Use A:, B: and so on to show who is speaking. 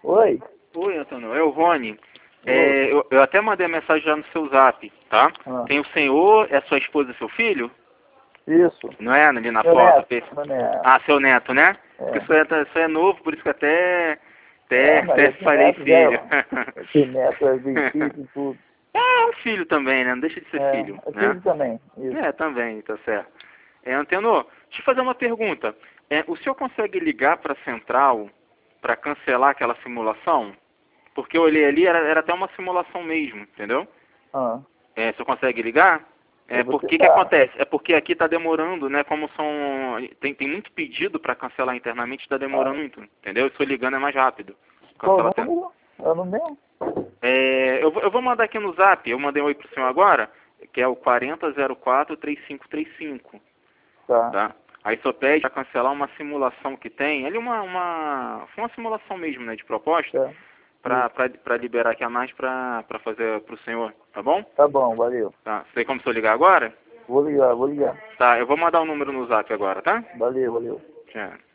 A: Oi.
B: Oi, Antônio, é o Rony. Eu até mandei a mensagem já no seu zap, tá?
A: Ah.
B: Tem o senhor, é sua esposa e seu filho?
A: Isso.
B: Não é ali na
A: Meu
B: foto?
A: neto, meu neto.
B: Ah, seu neto, né?
A: É.
B: Porque isso é novo, por isso que até
A: Mas esse
B: falei
A: neto
B: filho.
A: esse neto é filho e tudo.
B: É um filho também, né? Não deixa de ser filho,
A: É
B: né?
A: filho também. Isso.
B: É, também, tá certo. Antenor, deixa eu fazer uma pergunta. O senhor consegue ligar para a central para cancelar aquela simulação? Porque eu olhei ali, era até uma simulação mesmo, entendeu?
A: Ah.
B: O senhor consegue ligar?
A: Eu vou
B: Por que
A: tentar.
B: acontece? É porque aqui está demorando, né? Como tem muito pedido para cancelar internamente, está demorando muito, entendeu? Se eu ligando é mais rápido.
A: Qual o
B: Cancela até.
A: número? É o número?
B: Eu vou mandar aqui no zap, eu mandei um oi pro senhor agora, que é o 4004-3535, tá? Aí só pede para cancelar uma simulação que tem, ali foi uma simulação mesmo, né, de proposta,
A: Tá.
B: para liberar aqui a mais para fazer pro senhor, tá bom?
A: Tá bom, valeu.
B: Tá, você tem como o senhor ligar agora?
A: Vou ligar.
B: Tá, eu vou mandar o número no zap agora, tá?
A: Valeu.
B: Tchau.